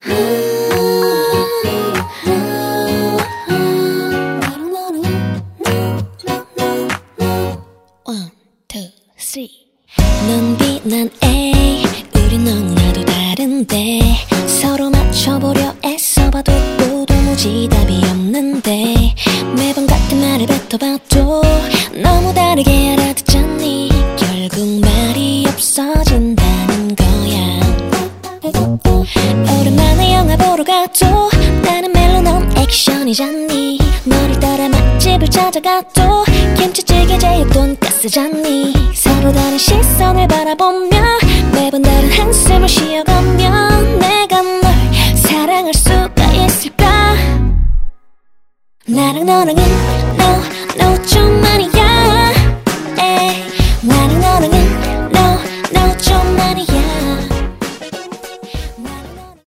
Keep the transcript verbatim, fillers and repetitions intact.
One, two, three. 넌 B, 난 A. 우리 너무나도 다른데 서로 맞춰보려 애써봐도 또 도무지 답이 없는데 매번 같은 말을 뱉어봐도 너무 다르게 알아듣잖니. 결국 말이 없어진다는 거야. 오랜만에 영화 보러 가도 나는 멜로 넌 액션이잖니. 너를 따라 맛집을 찾아가도 김치찌개 제육 돈가스잖니. 서로 다른 시선을 바라보며 매번 다른 한숨을 쉬어가며 내가 널 사랑할 수가 있을까. 나랑 너랑은 no, no